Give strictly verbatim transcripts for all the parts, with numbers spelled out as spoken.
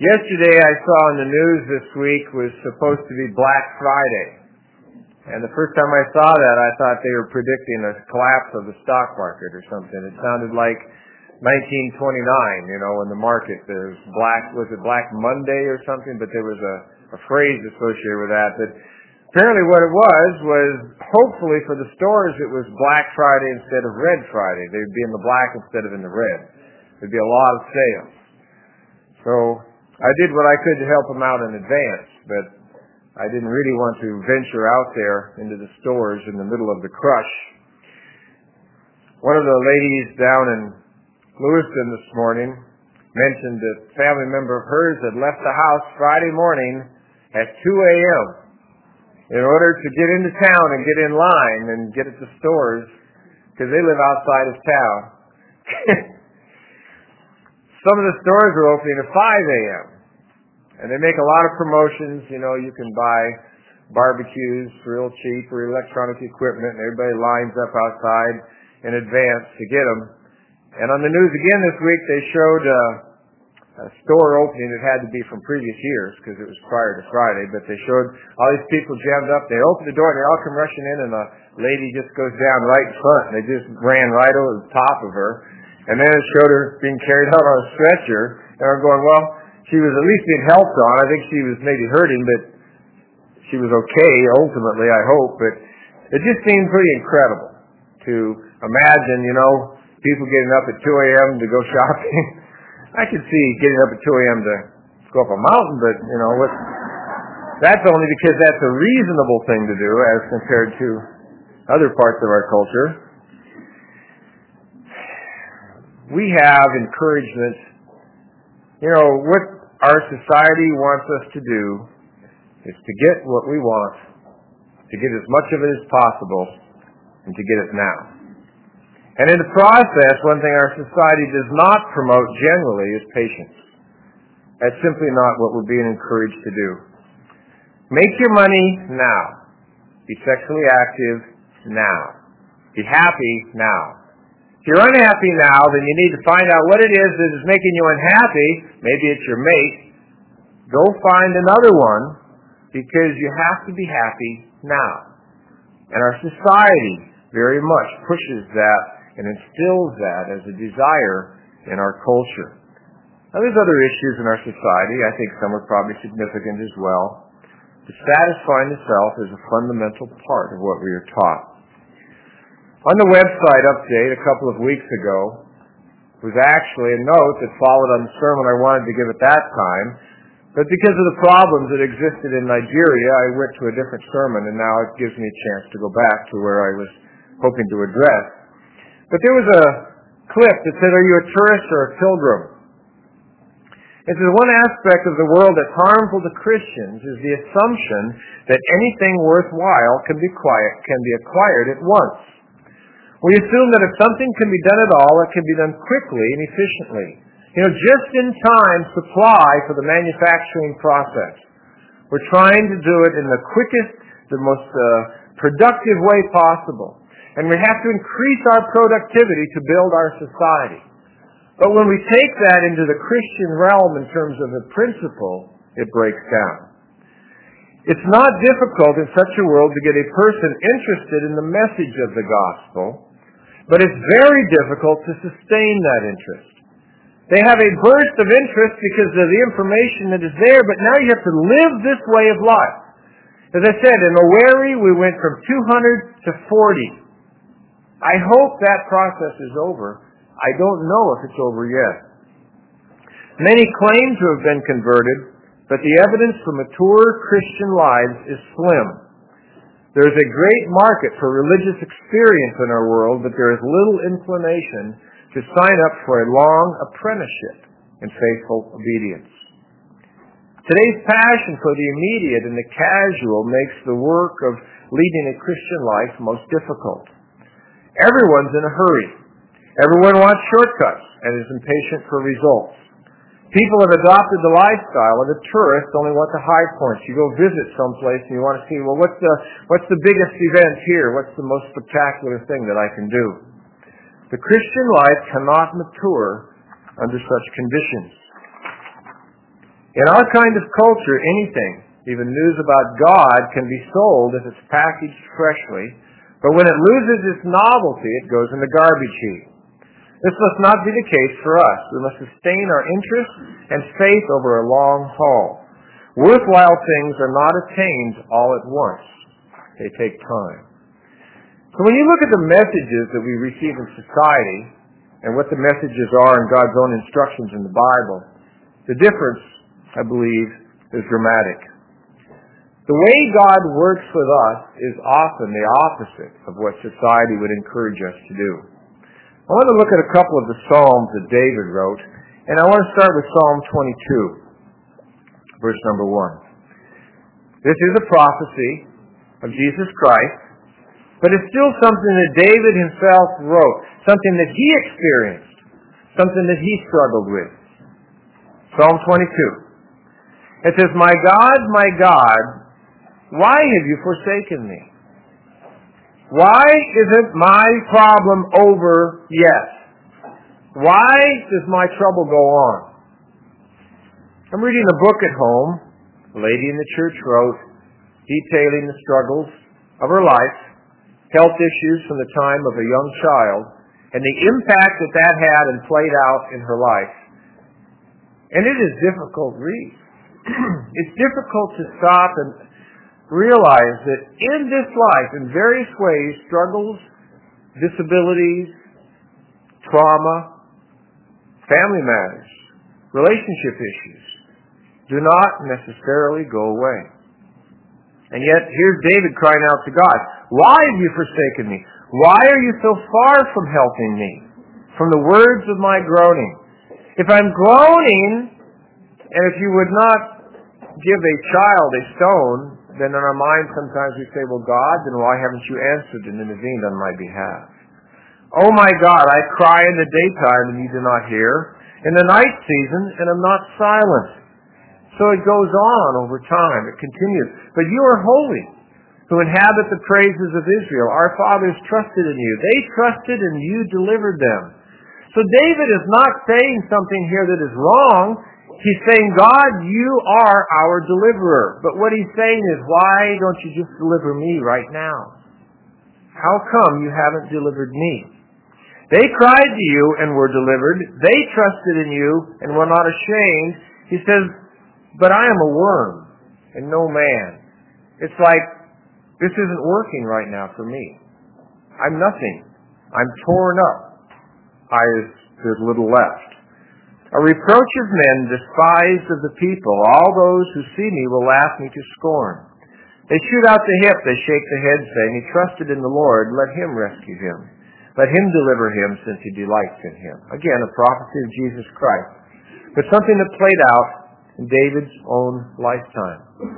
Yesterday I saw on the news this week was supposed to be Black Friday. And the first time I saw that, I thought they were predicting a collapse of the stock market or something. It sounded like nineteen twenty-nine, you know, when the market, there's black, was it Black Monday or something? But there was a, a phrase associated with that. But apparently what it was, was hopefully for the stores it was Black Friday instead of Red Friday. They would be in the black instead of in the red. There'd be a lot of sales. So I did what I could to help them out in advance, but I didn't really want to venture out there into the stores in the middle of the crush. One of the ladies down in Lewiston this morning mentioned that a family member of hers had left the house Friday morning at two a.m. in order to get into town and get in line and get at the stores because they live outside of town. Some of the stores are opening at five a.m. and they make a lot of promotions. You know, you can buy barbecues real cheap or electronic equipment, and everybody lines up outside in advance to get them. And on the news again this week, they showed uh, a store opening that had to be from previous years because it was prior to Friday, but they showed all these people jammed up. They open the door and they all come rushing in, and a lady just goes down right in front, and they just ran right over the top of her. And then it showed her being carried out on a stretcher, and I'm going, well, she was at least being helped on. I think she was maybe hurting, but she was okay, ultimately, I hope. But it just seemed pretty incredible to imagine, you know, people getting up at two a.m. to go shopping. I could see getting up at two a.m. to go up a mountain, but, you know, what, that's only because that's a reasonable thing to do as compared to other parts of our culture. We have encouragement. You know, what our society wants us to do is to get what we want, to get as much of it as possible, and to get it now. And in the process, one thing our society does not promote generally is patience. That's simply not what we're being encouraged to do. Make your money now. Be sexually active now. Be happy now. If you're unhappy now, then you need to find out what it is that is making you unhappy. Maybe it's your mate. Go find another one because you have to be happy now. And our society very much pushes that and instills that as a desire in our culture. Now there's other issues in our society. I think some are probably significant as well. But satisfying the self is a fundamental part of what we are taught. On the website update a couple of weeks ago was actually a note that followed on the sermon I wanted to give at that time, but because of the problems that existed in Nigeria, I went to a different sermon, and now it gives me a chance to go back to where I was hoping to address. But there was a clip that said, "Are you a tourist or a pilgrim?" It says, one aspect of the world that's harmful to Christians is the assumption that anything worthwhile can be quiet, can be acquired at once. We assume that if something can be done at all, it can be done quickly and efficiently. You know, just in time supply for the manufacturing process. We're trying to do it in the quickest, the most uh, productive way possible. And we have to increase our productivity to build our society. But when we take that into the Christian realm in terms of the principle, it breaks down. It's not difficult in such a world to get a person interested in the message of the gospel, but it's very difficult to sustain that interest. They have a burst of interest because of the information that is there, but now you have to live this way of life. As I said, in Owerri, we went from two hundred to forty. I hope that process is over. I don't know if it's over yet. Many claim to have been converted, but the evidence for mature Christian lives is slim. There is a great market for religious experience in our world, but there is little inclination to sign up for a long apprenticeship in faithful obedience. Today's passion for the immediate and the casual makes the work of leading a Christian life most difficult. Everyone's in a hurry. Everyone wants shortcuts and is impatient for results. People have adopted the lifestyle of a tourist, only want the high points. You go visit someplace and you want to see, well, what's the, what's the biggest event here? What's the most spectacular thing that I can do? The Christian life cannot mature under such conditions. In our kind of culture, anything, even news about God, can be sold if it's packaged freshly, but when it loses its novelty, it goes in the garbage heap. This must not be the case for us. We must sustain our interest and faith over a long haul. Worthwhile things are not attained all at once. They take time. So when you look at the messages that we receive in society and what the messages are in God's own instructions in the Bible, the difference, I believe, is dramatic. The way God works with us is often the opposite of what society would encourage us to do. I want to look at a couple of the Psalms that David wrote, and I want to start with Psalm twenty-two, verse number one. This is a prophecy of Jesus Christ, but it's still something that David himself wrote, something that he experienced, something that he struggled with. Psalm twenty-two. It says, "My God, my God, why have you forsaken me? Why isn't my problem over yet? Why does my trouble go on?" I'm reading a book at home, a lady in the church wrote, detailing the struggles of her life, health issues from the time of a young child, and the impact that that had and played out in her life. And it is difficult read. It's difficult to stop and realize that in this life, in various ways, struggles, disabilities, trauma, family matters, relationship issues do not necessarily go away. And yet, here's David crying out to God, "Why have you forsaken me? Why are you so far from helping me? From the words of my groaning. If I'm groaning, and if you would not give a child a stone, then in our mind sometimes we say, well, God, then why haven't you answered and intervened on my behalf? Oh my God, I cry in the daytime and you do not hear, in the night season and am not silent." So it goes on over time. It continues. "But you are holy, who inhabit the praises of Israel. Our fathers trusted in you. They trusted and you delivered them." So David is not saying something here that is wrong. He's saying, God, you are our deliverer. But what he's saying is, why don't you just deliver me right now? How come you haven't delivered me? They cried to you and were delivered. They trusted in you and were not ashamed. He says, but I am a worm and no man. It's like, this isn't working right now for me. I'm nothing. I'm torn up. I, there's little left. A reproach of men, despised of the people. All those who see me will laugh me to scorn. They shoot out the hip, they shake the head, saying, he trusted in the Lord, let him rescue him. Let him deliver him, since he delights in him. Again, a prophecy of Jesus Christ. But something that played out in David's own lifetime.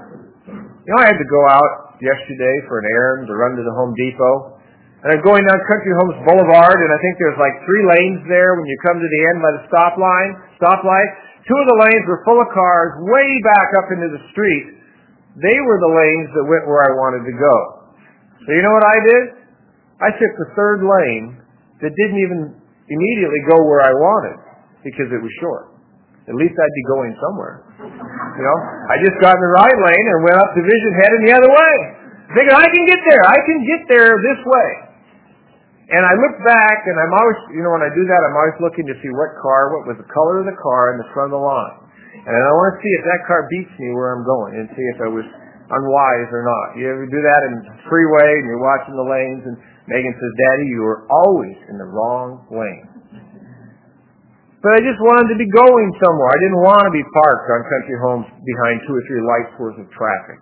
You know, I had to go out yesterday for an errand to run to the Home Depot. And I'm going down Country Homes Boulevard, and I think there's like three lanes there when you come to the end by the stop line, stoplight. Two of the lanes were full of cars way back up into the street. They were the lanes that went where I wanted to go. So you know what I did? I took the third lane that didn't even immediately go where I wanted because it was short. At least I'd be going somewhere. You know, I just got in the right lane and went up Division heading the other way. Thinking, I can get there. I can get there this way. And I look back, and I'm always, you know, when I do that, I'm always looking to see what car, what was the color of the car in the front of the line. And I want to see if that car beats me where I'm going and see if I was unwise or not. You ever do that in the freeway and you're watching the lanes and Megan says, Daddy, you are always in the wrong lane. But I just wanted to be going somewhere. I didn't want to be parked on country homes behind two or three lights worth of traffic.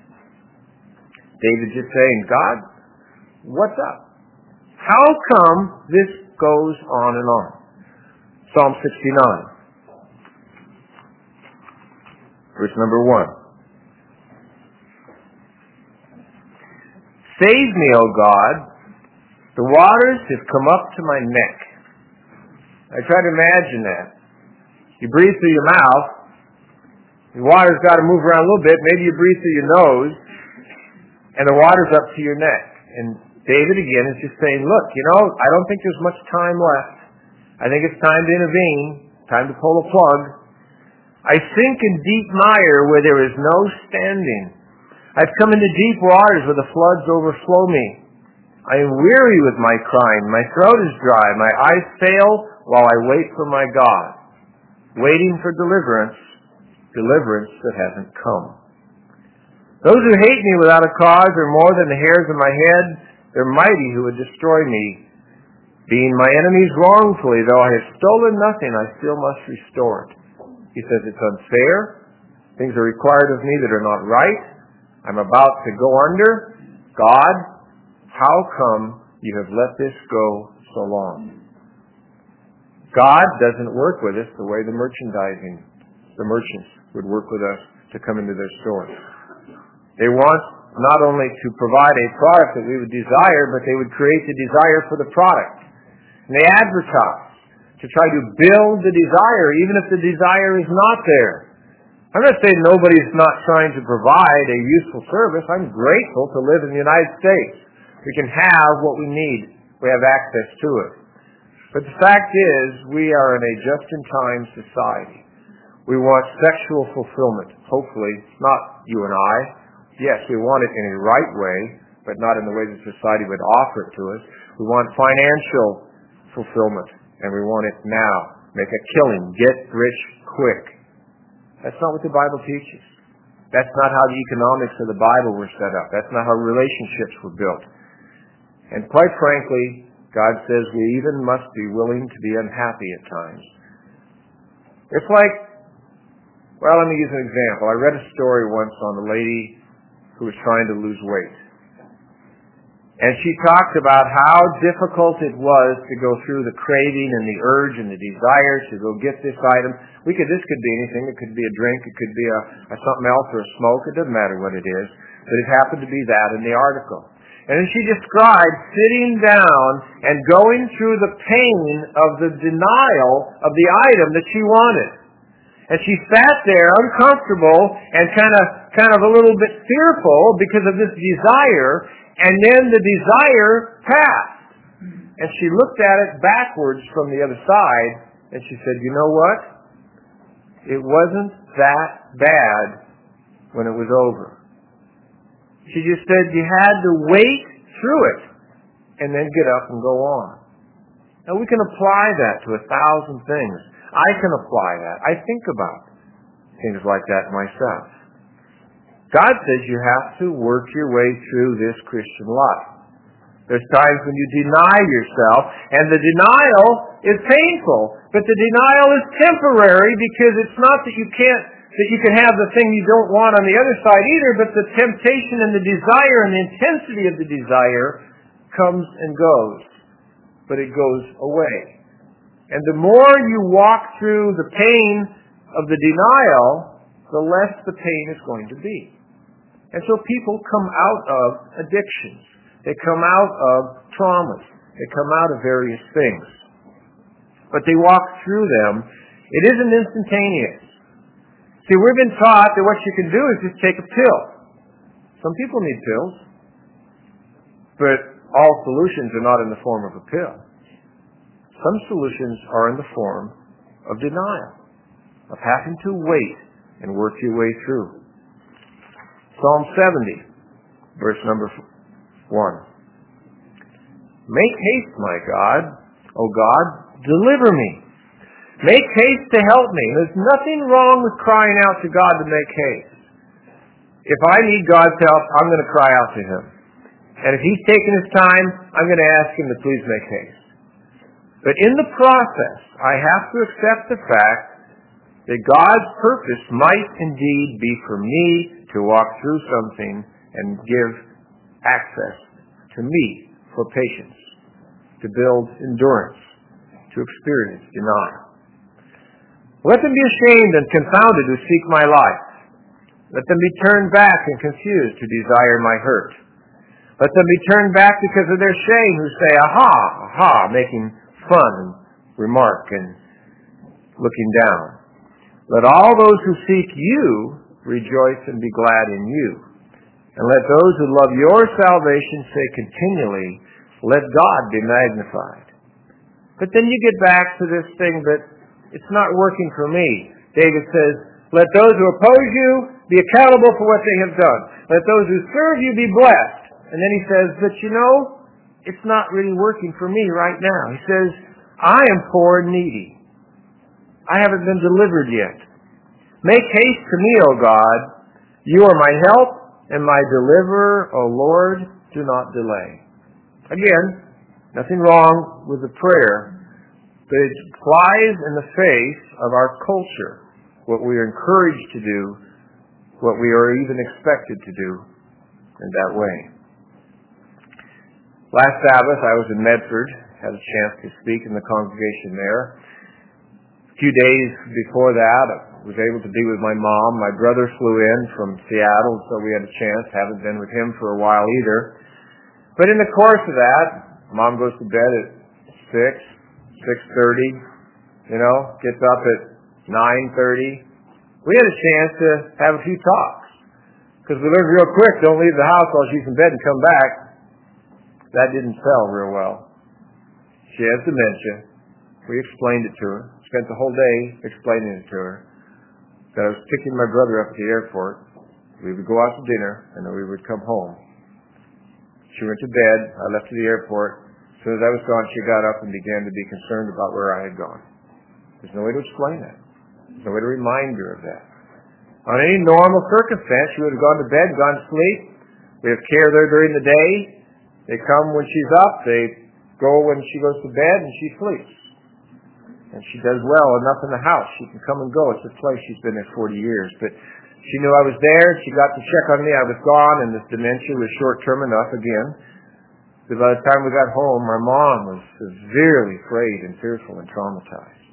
David just saying, God, what's up? How come this goes on and on? Psalm sixty-nine. Verse number one. Save me, O God. The waters have come up to my neck. I try to imagine that. You breathe through your mouth. The water's got to move around a little bit. Maybe you breathe through your nose. And the water's up to your neck. And David, again, is just saying, look, you know, I don't think there's much time left. I think it's time to intervene. Time to pull a plug. I sink in deep mire where there is no standing. I've come into deep waters where the floods overflow me. I am weary with my crying. My throat is dry. My eyes fail while I wait for my God. Waiting for deliverance, deliverance that hasn't come. Those who hate me without a cause are more than the hairs of my head. They're mighty who would destroy me. Being my enemies wrongfully, though I have stolen nothing, I still must restore it. He says it's unfair. Things are required of me that are not right. I'm about to go under. God, how come you have let this go so long? God doesn't work with us the way the merchandising, the merchants would work with us to come into their stores. They want not only to provide a product that we would desire, but they would create the desire for the product. And they advertise to try to build the desire, even if the desire is not there. I'm not saying nobody's not trying to provide a useful service. I'm grateful to live in the United States. We can have what we need. We have access to it. But the fact is, we are in a just-in-time society. We want sexual fulfillment. Hopefully, not you and I. Yes, we want it in a right way, but not in the way that society would offer it to us. We want financial fulfillment, and we want it now. Make a killing. Get rich quick. That's not what the Bible teaches. That's not how the economics of the Bible were set up. That's not how relationships were built. And quite frankly, God says we even must be willing to be unhappy at times. It's like, well, let me use an example. I read a story once on a lady who was trying to lose weight. And she talked about how difficult it was to go through the craving and the urge and the desire to go get this item. We could, this could be anything. It could be a drink. It could be a, a something else or a smoke. It doesn't matter what it is. But it happened to be that in the article. And then she described sitting down and going through the pain of the denial of the item that she wanted. And she sat there uncomfortable and kind of, kind of a little bit fearful because of this desire. And then the desire passed. And she looked at it backwards from the other side, and she said, you know what? It wasn't that bad when it was over. She just said you had to wait through it and then get up and go on. Now we can apply that to a thousand things. I can apply that. I think about things like that myself. God says you have to work your way through this Christian life. There's times when you deny yourself, and the denial is painful, but the denial is temporary because it's not that you can't, that you can have the thing you don't want on the other side either, but the temptation and the desire and the intensity of the desire comes and goes, but it goes away. And the more you walk through the pain of the denial, the less the pain is going to be. And so people come out of addictions. They come out of traumas. They come out of various things. But they walk through them. It isn't instantaneous. See, we've been taught that what you can do is just take a pill. Some people need pills. But all solutions are not in the form of a pill. Some solutions are in the form of denial, of having to wait and work your way through. Psalm seventy, verse number one. Make haste, my God, O God, deliver me. Make haste to help me. There's nothing wrong with crying out to God to make haste. If I need God's help, I'm going to cry out to Him. And if He's taking His time, I'm going to ask Him to please make haste. But in the process, I have to accept the fact that God's purpose might indeed be for me to walk through something and give access to me for patience, to build endurance, to experience denial. Let them be ashamed and confounded who seek my life. Let them be turned back and confused who desire my hurt. Let them be turned back because of their shame who say, aha, aha, making fun and remark and looking down. Let all those who seek you rejoice and be glad in you. And let those who love your salvation say continually, let God be magnified. But then you get back to this thing that it's not working for me. David says, Let those who oppose you be accountable for what they have done. Let those who serve you be blessed. And then he says, but you know, it's not really working for me right now. He says, I am poor and needy. I haven't been delivered yet. Make haste to me, O God. You are my help and my deliverer, O Lord. Do not delay. Again, nothing wrong with the prayer, but it flies in the face of our culture, what we are encouraged to do, what we are even expected to do in that way. Last Sabbath, I was in Medford, had a chance to speak in the congregation there. A few days before that, I was able to be with my mom. My brother flew in from Seattle, so we had a chance. Haven't been with him for a while either. But in the course of that, Mom goes to bed at six, six thirty, you know, gets up at nine thirty. We had a chance to have a few talks. Because we learned real quick, don't leave the house while she's in bed and come back. That didn't sell real well. She has dementia. We explained it to her. Spent the whole day explaining it to her. That I was picking my brother up at the airport. We would go out to dinner, and then we would come home. She went to bed. I left to the airport. As soon as I was gone, she got up and began to be concerned about where I had gone. There's no way to explain that. There's no way to remind her of that. On any normal circumstance, she would have gone to bed, gone to sleep. We have care there during the day. They come when she's up. They go when she goes to bed, and she sleeps. And she does well enough in the house. She can come and go. It's a place she's been there forty years. But she knew I was there. She got to check on me. I was gone, and this dementia was short-term enough again. So by the time we got home, my mom was severely afraid and fearful and traumatized.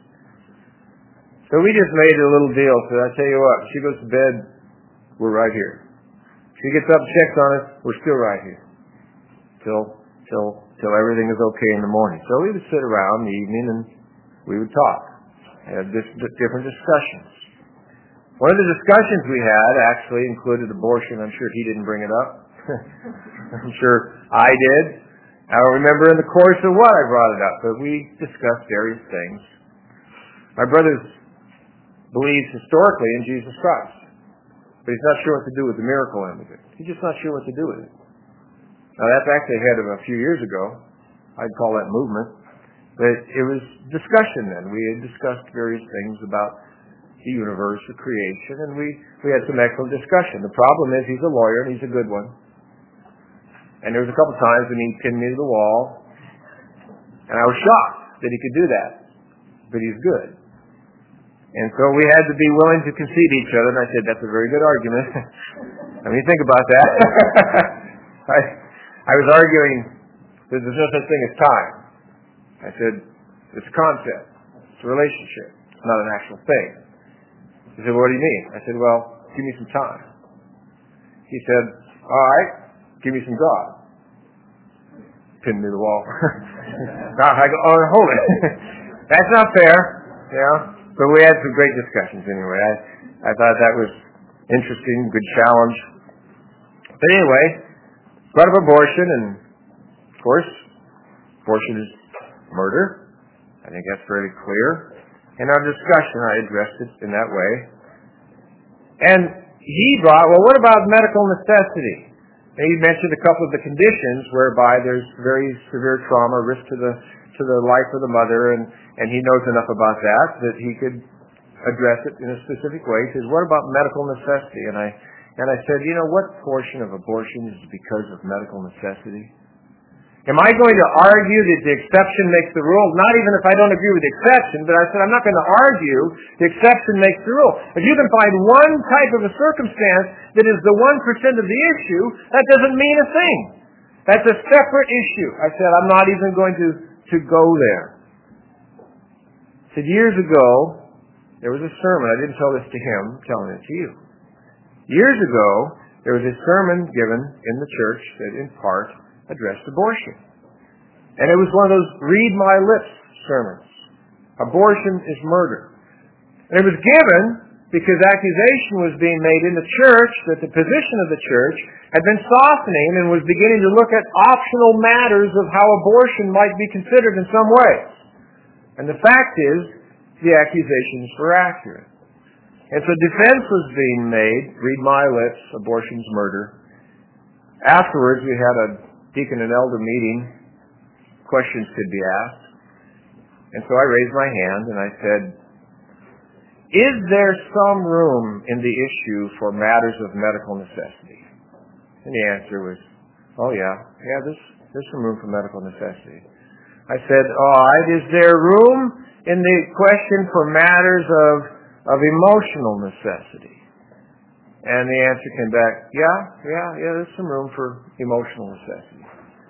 So we just made a little deal. So I tell you what, she goes to bed, we're right here. She gets up and checks on us, we're still right here. Till, till, till everything is okay in the morning. So we would sit around in the evening and we would talk, have this, different discussions. One of the discussions we had actually included abortion. I'm sure he didn't bring it up. I'm sure I did. I don't remember in the course of what I brought it up, but we discussed various things. My brother believes historically in Jesus Christ, but he's not sure what to do with the miracle end of it. He's just not sure what to do with it. Now that's actually ahead of a few years ago. I'd call that movement. But it was discussion then. We had discussed various things about the universe, the creation, and we, we had some excellent discussion. The problem is he's a lawyer, and he's a good one. And there was a couple times when he pinned me to the wall, and I was shocked that he could do that. But he's good. And so we had to be willing to concede each other, and I said, that's a very good argument. I mean, think about that. I, I was arguing that there's no such thing as time. I said, it's a concept. It's a relationship. It's not an actual thing. He said, what do you mean? I said, well, give me some time. He said, all right, give me some God. Pinned me to the wall. I go, oh, hold it. That's not fair. You know? But we had some great discussions anyway. I, I thought that was interesting, good challenge. But anyway, brought up abortion, and of course, abortion is murder. I think that's fairly clear. In our discussion, I addressed it in that way. And he brought, well, what about medical necessity? And he mentioned a couple of the conditions whereby there's very severe trauma, risk to the to the life of the mother, and, and he knows enough about that that he could address it in a specific way. He says, what about medical necessity? And I and I said, you know, what portion of abortion is because of medical necessity? Am I going to argue that the exception makes the rule? Not even if I don't agree with the exception, but I said I'm not going to argue the exception makes the rule. If you can find one type of a circumstance that is the one percent of the issue, that doesn't mean a thing. That's a separate issue. I said I'm not even going to, to go there. I said years ago, there was a sermon. I didn't tell this to him, I'm telling it to you. Years ago, there was a sermon given in the church that in part addressed abortion. And it was one of those read my lips sermons. Abortion is murder. And it was given because accusation was being made in the church that the position of the church had been softening and was beginning to look at optional matters of how abortion might be considered in some ways. And the fact is, the accusations were accurate. And so defense was being made, read my lips, abortion's murder. Afterwards, we had a deacon and elder meeting. Questions could be asked. And so I raised my hand and I said, is there some room in the issue for matters of medical necessity? And the answer was, oh yeah, yeah, there's, there's some room for medical necessity. I said, all right, is there room in the question for matters of, of emotional necessity? And the answer came back, yeah, yeah, yeah, there's some room for emotional necessity.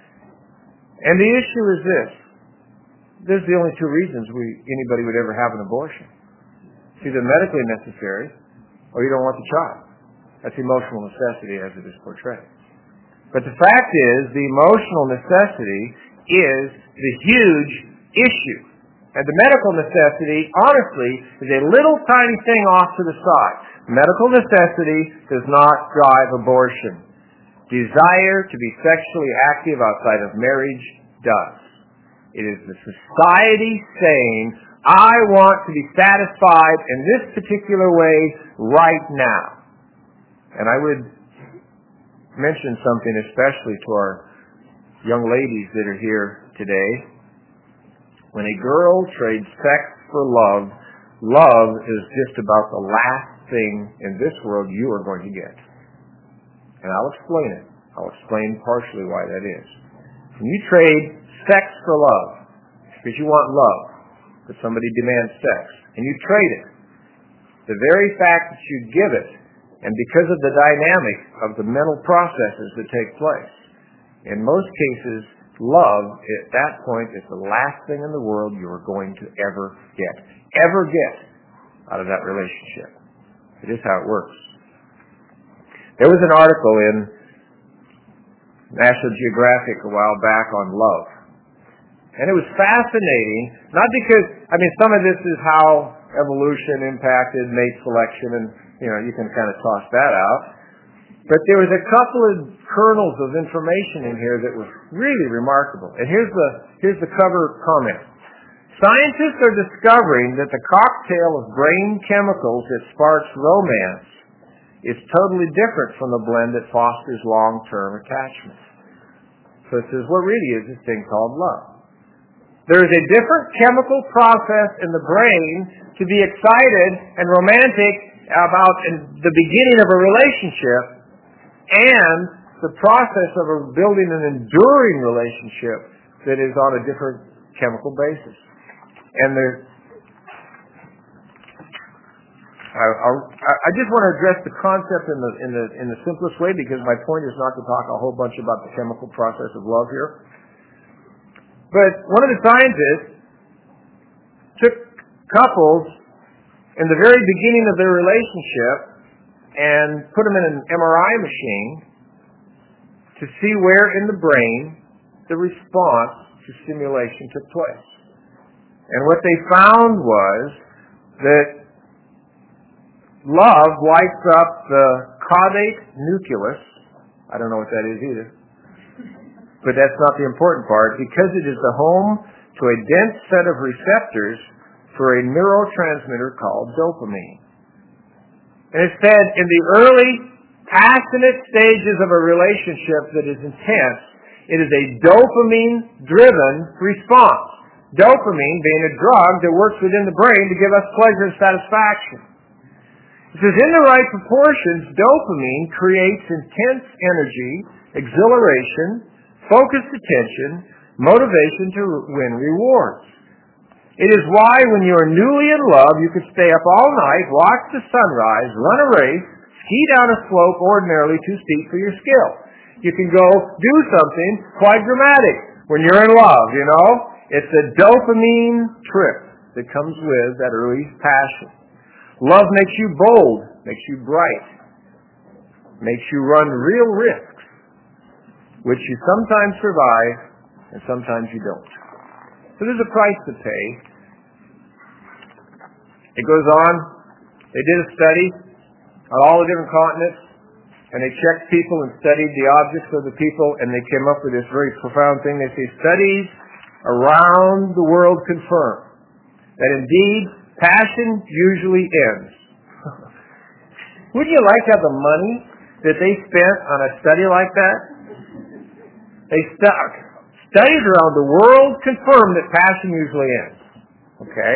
And the issue is this. There's the only two reasons we anybody would ever have an abortion. It's either medically necessary or you don't want the child. That's emotional necessity as it is portrayed. But the fact is, the emotional necessity is the huge issue. And the medical necessity, honestly, is a little tiny thing off to the side. Medical necessity does not drive abortion. Desire to be sexually active outside of marriage does. It is the society saying, I want to be satisfied in this particular way right now. And I would mention something especially to our young ladies that are here today. When a girl trades sex for love, love is just about the last thing in this world you are going to get. And I'll explain it. I'll explain partially why that is. When you trade sex for love, because you want love, but somebody demands sex, and you trade it, the very fact that you give it, and because of the dynamic of the mental processes that take place, in most cases, love at that point is the last thing in the world you are going to ever get, ever get out of that relationship. It is how it works. There was an article in National Geographic a while back on love. And it was fascinating, not because, I mean, some of this is how evolution impacted mate selection, and, you know, you can kind of toss that out. But there was a couple of kernels of information in here that was really remarkable. And here's the, here's the cover comment. Scientists are discovering that the cocktail of brain chemicals that sparks romance is totally different from the blend that fosters long-term attachment. So it says, what really is this thing called love? There is a different chemical process in the brain to be excited and romantic about in the beginning of a relationship and the process of building an enduring relationship that is on a different chemical basis. And there, I, I just want to address the concept in the, in the, in the simplest way, because my point is not to talk a whole bunch about the chemical process of love here. But one of the scientists took couples in the very beginning of their relationship and put them in an M R I machine to see where in the brain the response to stimulation took place. And what they found was that love lights up the caudate nucleus. I don't know what that is either. But that's not the important part, because it is the home to a dense set of receptors for a neurotransmitter called dopamine. And it said in the early, passionate stages of a relationship that is intense, it is a dopamine-driven response. Dopamine being a drug that works within the brain to give us pleasure and satisfaction. It says in the right proportions, dopamine creates intense energy, exhilaration, focused attention, motivation to win rewards. It is why when you are newly in love, you can stay up all night, watch the sunrise, run a race, ski down a slope ordinarily too steep for your skill. You can go do something quite dramatic when you're in love, you know. It's a dopamine trip that comes with that early passion. Love makes you bold, makes you bright, makes you run real risks, which you sometimes survive and sometimes you don't. So there's a price to pay. It goes on. They did a study on all the different continents, and they checked people and studied the objects of the people, and they came up with this very profound thing. They say studies around the world confirm that indeed passion usually ends. Wouldn't you like to have the money that they spent on a study like that? They stu- studies around the world confirm that passion usually ends. Okay?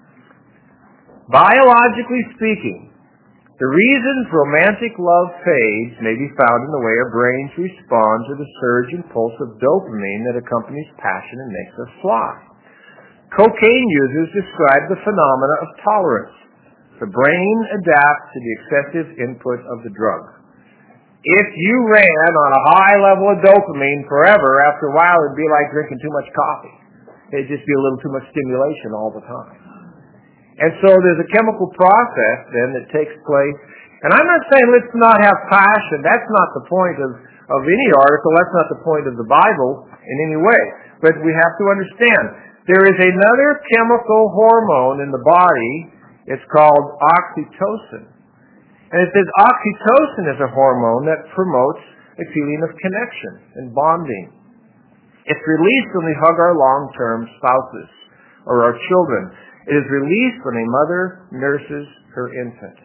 Biologically speaking, the reasons romantic love fades may be found in the way our brains respond to the surge and pulse of dopamine that accompanies passion and makes us fly. Cocaine users describe the phenomena of tolerance. The brain adapts to the excessive input of the drug. If you ran on a high level of dopamine forever, after a while it'd be like drinking too much coffee. It'd just be a little too much stimulation all the time. And so there's a chemical process then that takes place. And I'm not saying let's not have passion. That's not the point of, of any article. That's not the point of the Bible in any way. But we have to understand there is another chemical hormone in the body. It's called oxytocin. And it says oxytocin is a hormone that promotes a feeling of connection and bonding. It's released when we hug our long-term spouses or our children. It is released when a mother nurses her infant.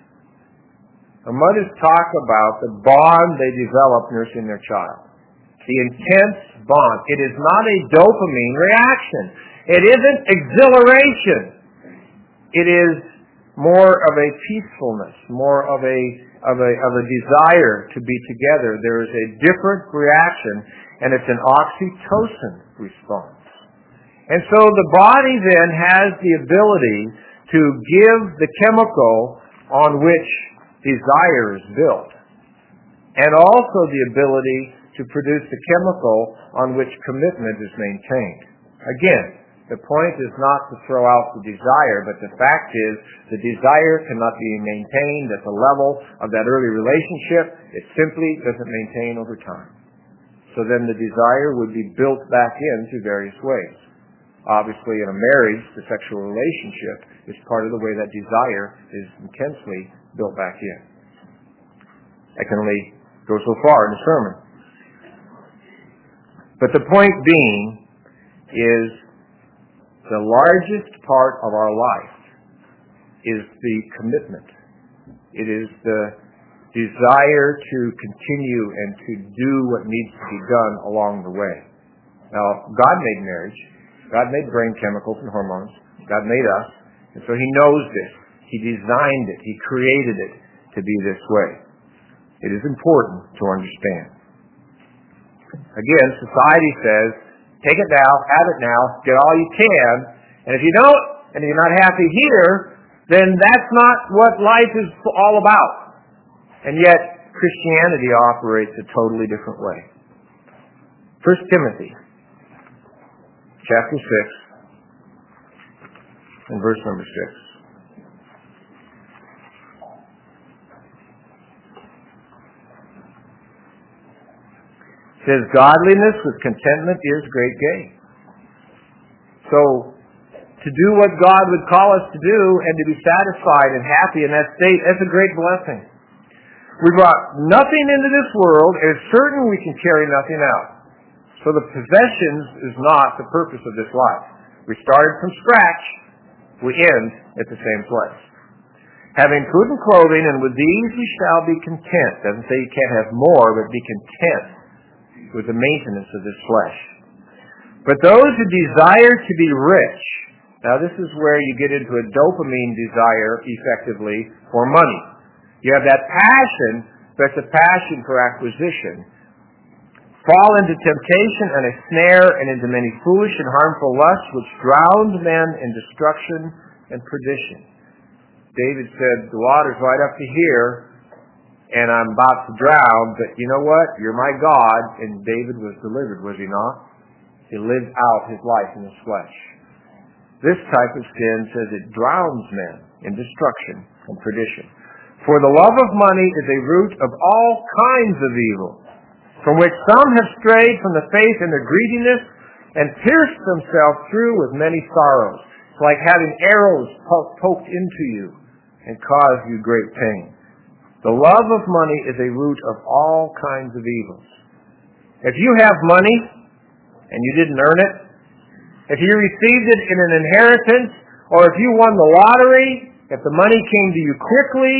A mothers talk about the bond they develop nursing their child. The intense bond. It is not a dopamine reaction. It isn't exhilaration. It is more of a peacefulness, more of a of a of a desire to be together. There is a different reaction, and it's an oxytocin response. And so the body then has the ability to give the chemical on which desire is built, and also the ability to produce the chemical on which commitment is maintained. Again, the point is not to throw out the desire, but the fact is the desire cannot be maintained at the level of that early relationship. It simply doesn't maintain over time. So then the desire would be built back in through various ways. Obviously, in a marriage, the sexual relationship is part of the way that desire is intensely built back in. I can only go so far in a sermon. But the point being is the largest part of our life is the commitment. It is the desire to continue and to do what needs to be done along the way. Now, God made marriage. God made brain chemicals and hormones. God made us. And so He knows this. He designed it. He created it to be this way. It is important to understand. Again, society says, take it now, have it now, get all you can. And if you don't, and you're not happy here, then that's not what life is all about. And yet, Christianity operates a totally different way. First Timothy chapter six, and verse number six. It says, godliness with contentment is great gain. So, to do what God would call us to do and to be satisfied and happy in that state, that's a great blessing. We brought nothing into this world, and it's certain we can carry nothing out. So the possessions is not the purpose of this life. We started from scratch. We end at the same place. Having food and clothing, and with these we shall be content. Doesn't say you can't have more, but be content with the maintenance of this flesh. But those who desire to be rich, now this is where you get into a dopamine desire, effectively, for money. You have that passion, but it's a passion for acquisition. Fall into temptation and a snare, and into many foolish and harmful lusts, which drown men in destruction and perdition. David said, the water's right up to here, and I'm about to drown, but you know what? You're my God. And David was delivered, was he not? He lived out his life in his flesh. This type of sin says it drowns men in destruction and perdition. For the love of money is a root of all kinds of evil, from which some have strayed from the faith in their greediness and pierced themselves through with many sorrows. It's like having arrows poked into you and cause you great pain. The love of money is a root of all kinds of evils. If you have money and you didn't earn it, if you received it in an inheritance, or if you won the lottery, if the money came to you quickly,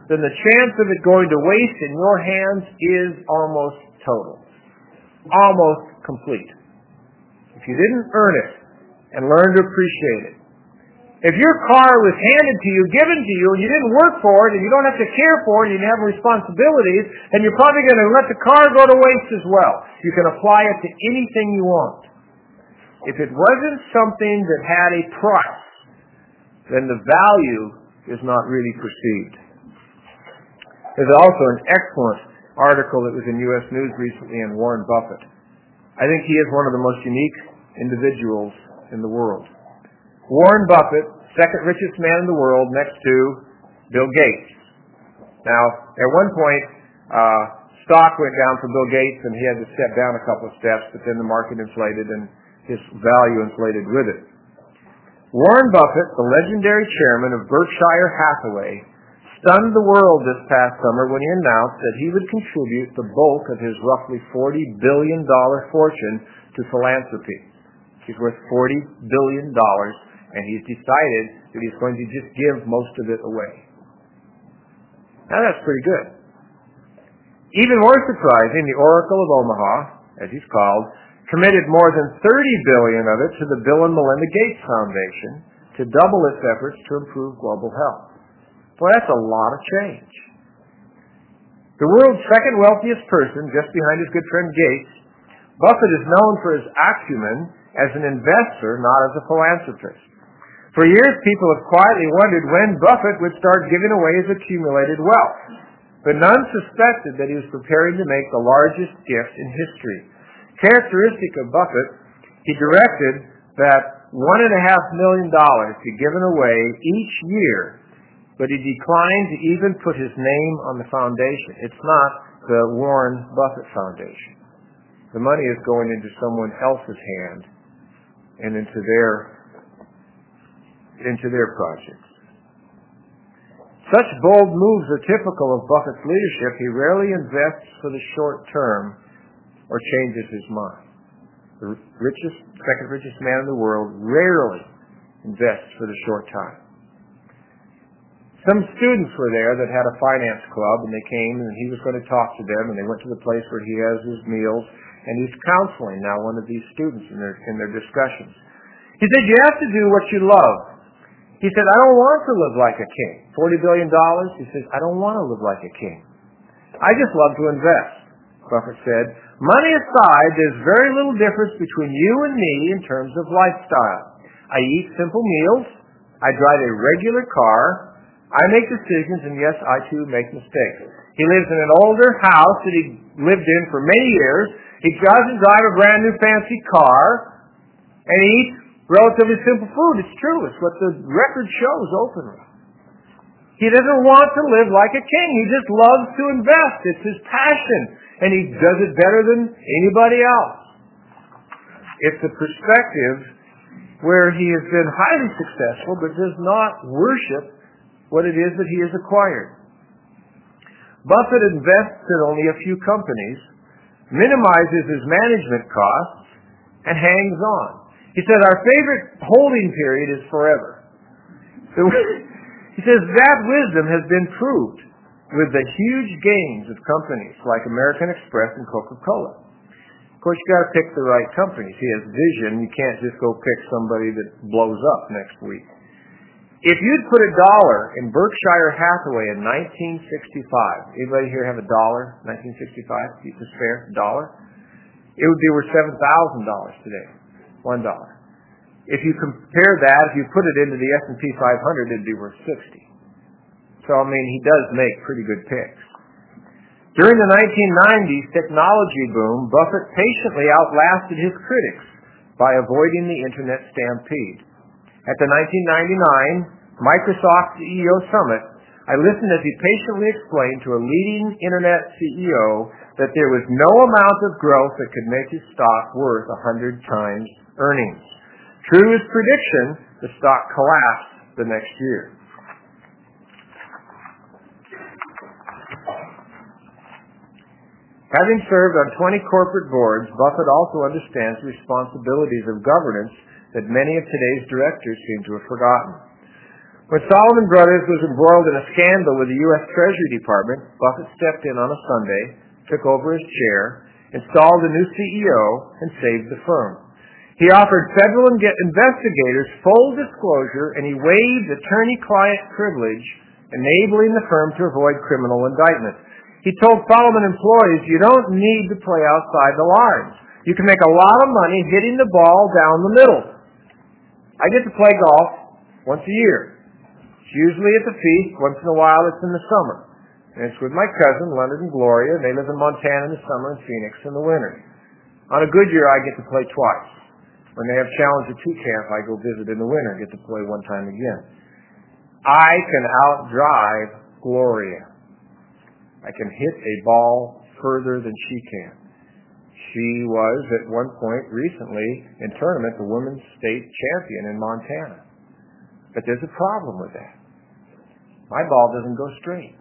then the chance of it going to waste in your hands is almost total. Almost complete. If you didn't earn it and learn to appreciate it. If your car was handed to you, given to you, and you didn't work for it, and you don't have to care for it, and you have responsibilities, then you're probably going to let the car go to waste as well. You can apply it to anything you want. If it wasn't something that had a price, then the value is not really perceived. There's also an excellent article that was in U S News recently on Warren Buffett. I think he is one of the most unique individuals in the world. Warren Buffett, second richest man in the world, next to Bill Gates. Now, at one point, uh, stock went down for Bill Gates, and he had to step down a couple of steps, but then the market inflated, and his value inflated with it. Warren Buffett, the legendary chairman of Berkshire Hathaway, stunned the world this past summer when he announced that he would contribute the bulk of his roughly forty billion dollars fortune to philanthropy. He's worth forty billion dollars, and he's decided that he's going to just give most of it away. Now that's pretty good. Even more surprising, the Oracle of Omaha, as he's called, committed more than thirty billion dollars of it to the Bill and Melinda Gates Foundation to double its efforts to improve global health. Boy, that's a lot of change. The world's second wealthiest person, just behind his good friend Gates, Buffett is known for his acumen as an investor, not as a philanthropist. For years, people have quietly wondered when Buffett would start giving away his accumulated wealth. But none suspected that he was preparing to make the largest gift in history. Characteristic of Buffett, he directed that one and a half million dollars be given away each year, but he declined to even put his name on the foundation. It's not the Warren Buffett Foundation. The money is going into someone else's hand and into their into their projects. Such bold moves are typical of Buffett's leadership. He rarely invests for the short term or changes his mind. The richest, second richest man in the world rarely invests for the short time. Some students were there that had a finance club, and they came, and he was going to talk to them, and they went to the place where he has his meals, and he's counseling now one of these students in their in their discussions. He said, you have to do what you love. He said, I don't want to live like a king. forty billion dollars? He says, I don't want to live like a king. I just love to invest. Buffett said, money aside, there's very little difference between you and me in terms of lifestyle. I eat simple meals. I drive a regular car. I make decisions, and yes, I too make mistakes. He lives in an older house that he lived in for many years. He doesn't drive a brand new fancy car, and he eats relatively simple food. It's true. It's what the record shows openly. He doesn't want to live like a king. He just loves to invest. It's his passion, and he does it better than anybody else. It's a perspective where he has been highly successful, but does not worship what it is that he has acquired. Buffett invests in only a few companies, minimizes his management costs, and hangs on. He says, our favorite holding period is forever. So he says, that wisdom has been proved with the huge gains of companies like American Express and Coca-Cola. Of course, you've got to pick the right companies. He has vision. You can't just go pick somebody that blows up next week. If you'd put a dollar in Berkshire Hathaway in nineteen sixty-five, anybody here have a dollar, nineteen sixty-five, keep this fair, dollar? It would be worth seven thousand dollars today, one dollar. If you compare that, if you put it into the S and P five hundred, it'd be worth sixty. So, I mean, he does make pretty good picks. During the nineteen nineties technology boom, Buffett patiently outlasted his critics by avoiding the internet stampede. At the nineteen ninety-nine Microsoft C E O Summit, I listened as he patiently explained to a leading internet C E O that there was no amount of growth that could make his stock worth a hundred times earnings. True to his prediction, the stock collapsed the next year. Having served on twenty corporate boards, Buffett also understands the responsibilities of governance that many of today's directors seem to have forgotten. When Salomon Brothers was embroiled in a scandal with the U S Treasury Department, Buffett stepped in on a Sunday, took over his chair, installed a new C E O, and saved the firm. He offered federal investigators full disclosure, and he waived attorney-client privilege, enabling the firm to avoid criminal indictment. He told Salomon employees, you don't need to play outside the lines. You can make a lot of money hitting the ball down the middle. I get to play golf once a year. It's usually at the feast. Once in a while it's in the summer. And it's with my cousin, Leonard and Gloria. They live in Montana in the summer and Phoenix in the winter. On a good year, I get to play twice. When they have Challenger two camp, I go visit in the winter and get to play one time again. I can outdrive Gloria. I can hit a ball further than she can. She was, at one point recently, in tournament, the women's state champion in Montana. But there's a problem with that. My ball doesn't go straight.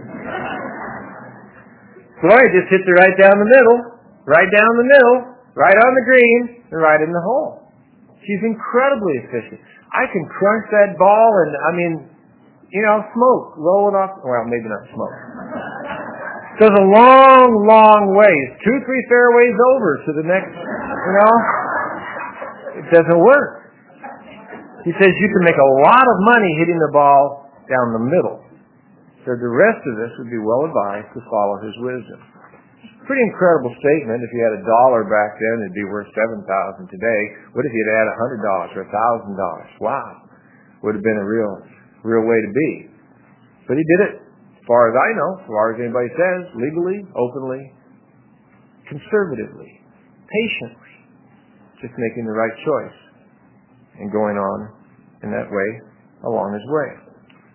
Gloria just hits it right down the middle, right down the middle, right on the green, and right in the hole. She's incredibly efficient. I can crunch that ball and, I mean, you know, smoke rolling off. Well, maybe not smoke. Goes a long, long ways. Two, three fairways over to the next, you know. It doesn't work. He says you can make a lot of money hitting the ball down the middle. So the rest of us would be well advised to follow his wisdom. Pretty incredible statement. If you had a dollar back then, it'd be worth seven thousand today. What if you'd had a hundred dollars or a thousand dollars? Wow, would have been a real, real way to be. But he did it, as far as I know, as far as anybody says, legally, openly, conservatively, patiently, just making the right choice and going on in that way along his way.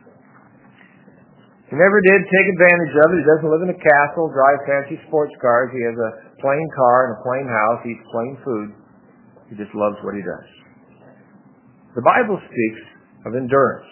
He never did take advantage of it. He doesn't live in a castle, drive fancy sports cars. He has a plain car and a plain house, eats plain food. He just loves what he does. The Bible speaks of endurance,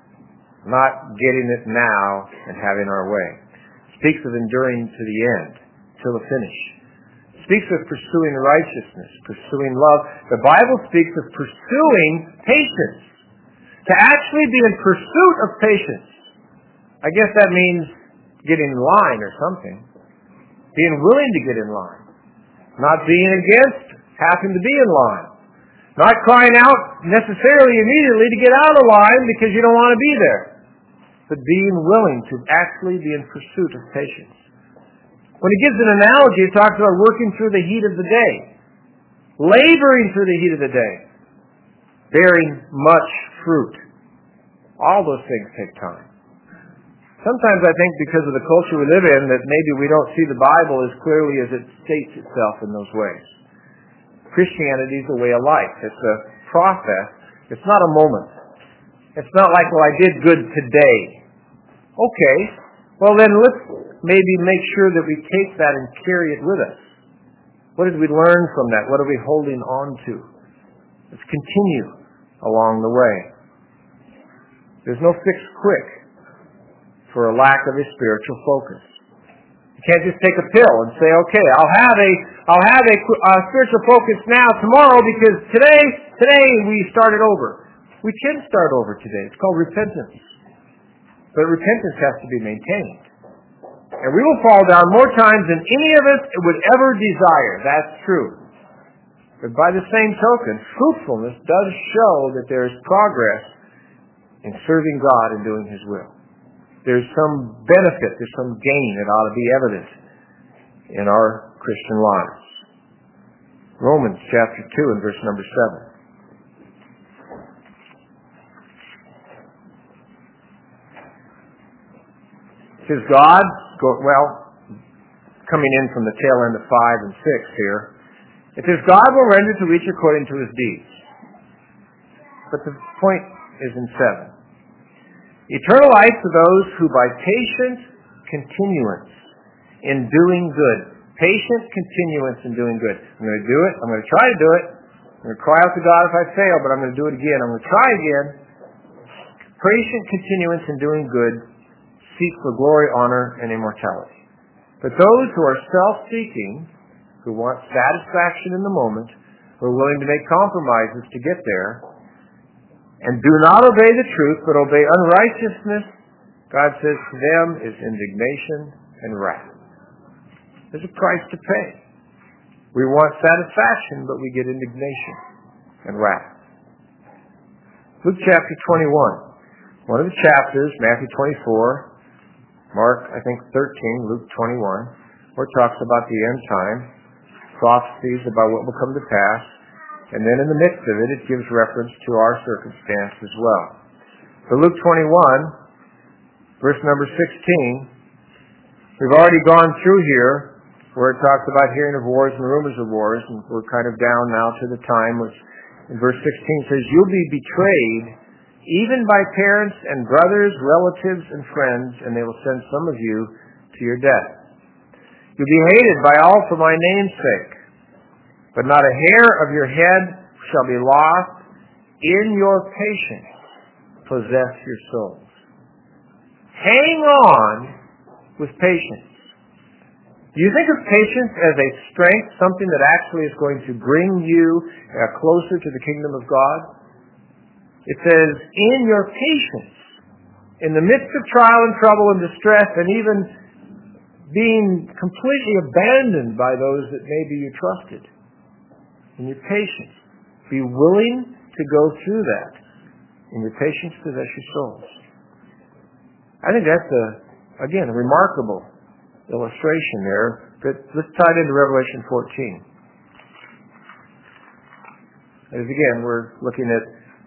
not getting it now and having our way. It speaks of enduring to the end, till the finish. It speaks of pursuing righteousness, pursuing love. The Bible speaks of pursuing patience. To actually be in pursuit of patience. I guess that means getting in line or something. Being willing to get in line. Not being against having to be in line. Not crying out necessarily immediately to get out of line because you don't want to be there. But being willing to actually be in pursuit of patience. When he gives an analogy, he talks about working through the heat of the day. Laboring through the heat of the day. Bearing much fruit. All those things take time. Sometimes I think because of the culture we live in that maybe we don't see the Bible as clearly as it states itself in those ways. Christianity is a way of life. It's a process. It's not a moment. It's not like, well, I did good today. Okay. Well, then let's maybe make sure that we take that and carry it with us. What did we learn from that? What are we holding on to? Let's continue along the way. There's no fix quick for a lack of a spiritual focus. You can't just take a pill and say, okay, I'll have a I'll have a, a spiritual focus now tomorrow because today today we started over. We can start over today. It's called repentance. But repentance has to be maintained. And we will fall down more times than any of us would ever desire. That's true. But by the same token, fruitfulness does show that there is progress in serving God and doing His will. There's some benefit, there's some gain that ought to be evident in our Christian lives. Romans chapter two and verse number seven. It says God, well, coming in from the tail end of five and six here, it says God will render to each according to his deeds. But the point is in seven. Eternal life to those who by patient continuance in doing good. Patient continuance in doing good. I'm going to do it. I'm going to try to do it. I'm going to cry out to God if I fail, but I'm going to do it again. I'm going to try again. Patient continuance in doing good. Seek for glory, honor, and immortality. But those who are self-seeking, who want satisfaction in the moment, who are willing to make compromises to get there, and do not obey the truth, but obey unrighteousness, God says to them is indignation and wrath. There's a price to pay. We want satisfaction, but we get indignation and wrath. Luke chapter twenty-one. One of the chapters, Matthew twenty-four, Mark, I think, thirteen, Luke twenty-one, where it talks about the end time, prophecies about what will come to pass, and then in the midst of it, it gives reference to our circumstance as well. So Luke twenty-one, verse number sixteen, we've already gone through here where it talks about hearing of wars and rumors of wars, and we're kind of down now to the time which in verse sixteen says, you'll be betrayed even by parents and brothers, relatives, and friends, and they will send some of you to your death. You'll be hated by all for my name's sake, but not a hair of your head shall be lost. In your patience possess your souls. Hang on with patience. Do you think of patience as a strength, something that actually is going to bring you uh, closer to the kingdom of God? It says, in your patience, in the midst of trial and trouble and distress, and even being completely abandoned by those that maybe you trusted, in your patience, be willing to go through that. In your patience, possess your souls. I think that's, a, again, a remarkable illustration there. But let's tie it into Revelation fourteen. As again, we're looking at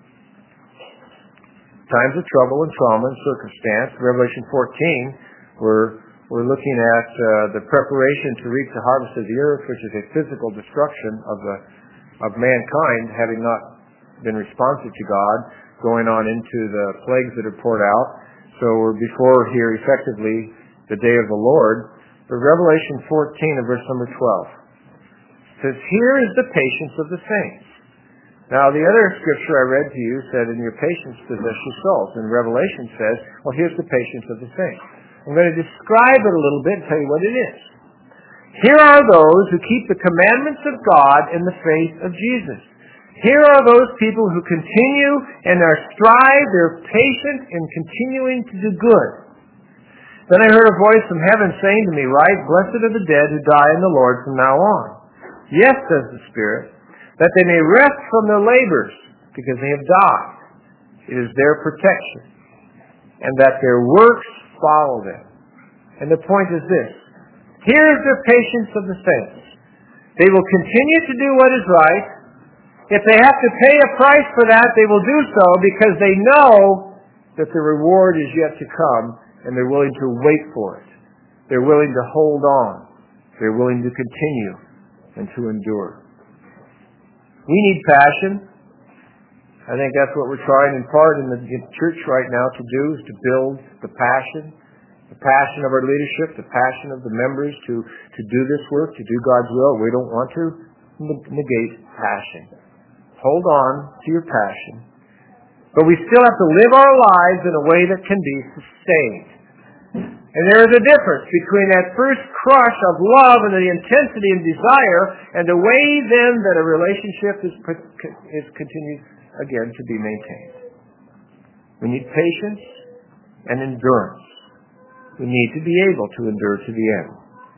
times of trouble and trauma and circumstance. Revelation fourteen, we're, we're looking at uh, the preparation to reap the harvest of the earth, which is a physical destruction of the of mankind, having not been responsive to God, going on into the plagues that are poured out. So we're before here, effectively, the day of the Lord. But Revelation fourteen and verse number twelve says, here is the patience of the saints. Now, the other scripture I read to you said, in your patience possess your souls. And Revelation says, well, here's the patience of the saints. I'm going to describe it a little bit and tell you what it is. Here are those who keep the commandments of God in the faith of Jesus. Here are those people who continue and are strive, they're patient in continuing to do good. Then I heard a voice from heaven saying to me, write, blessed are the dead who die in the Lord from now on. Yes, says the Spirit, that they may rest from their labors, because they have died. It is their protection, and that their works follow them. And the point is this. Here is the patience of the saints. They will continue to do what is right. If they have to pay a price for that, they will do so because they know that the reward is yet to come, and they're willing to wait for it. They're willing to hold on. They're willing to continue and to endure. We need passion. I think that's what we're trying in part in the church right now to do, is to build the passion, the passion of our leadership, the passion of the members to, to do this work, to do God's will. We don't want to negate passion. Hold on to your passion. But we still have to live our lives in a way that can be sustained. And there is a difference between that first crush of love and the intensity and desire and the way then that a relationship is, is continued again to be maintained. We need patience and endurance. We need to be able to endure to the end.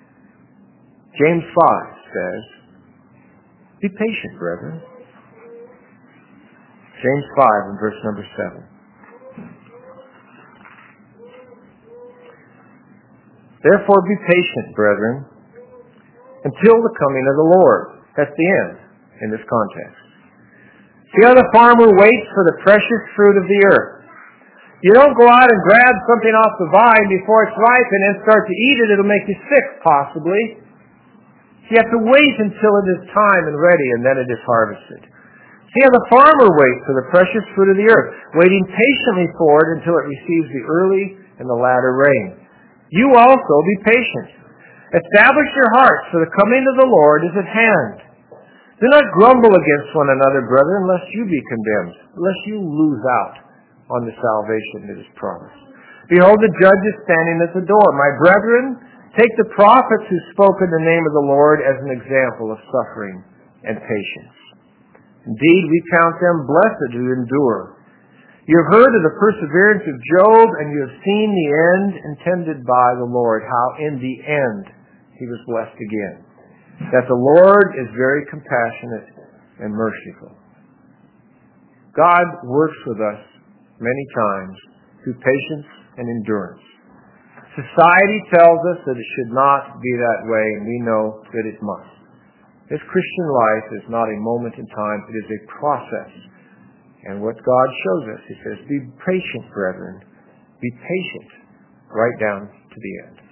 James five says, be patient, brethren. James five and verse number seven. Therefore be patient, brethren, until the coming of the Lord. That's the end in this context. See how the farmer waits for the precious fruit of the earth. You don't go out and grab something off the vine before it's ripe and then start to eat it. It'll make you sick, possibly. You have to wait until it is time and ready, and then it is harvested. See how the farmer waits for the precious fruit of the earth, waiting patiently for it until it receives the early and the latter rain. You also be patient. Establish your hearts, for the coming of the Lord is at hand. Do not grumble against one another, brethren, lest you be condemned, lest you lose out on the salvation that is promised. Behold, the judge is standing at the door. My brethren, take the prophets who spoke in the name of the Lord as an example of suffering and patience. Indeed, we count them blessed who endure. You have heard of the perseverance of Job, and you have seen the end intended by the Lord, how in the end he was blessed again. That the Lord is very compassionate and merciful. God works with us many times through patience and endurance. Society tells us that it should not be that way, and we know that it must. This Christian life is not a moment in time, it is a process. And what God shows us, He says, be patient, brethren. Be patient right down to the end.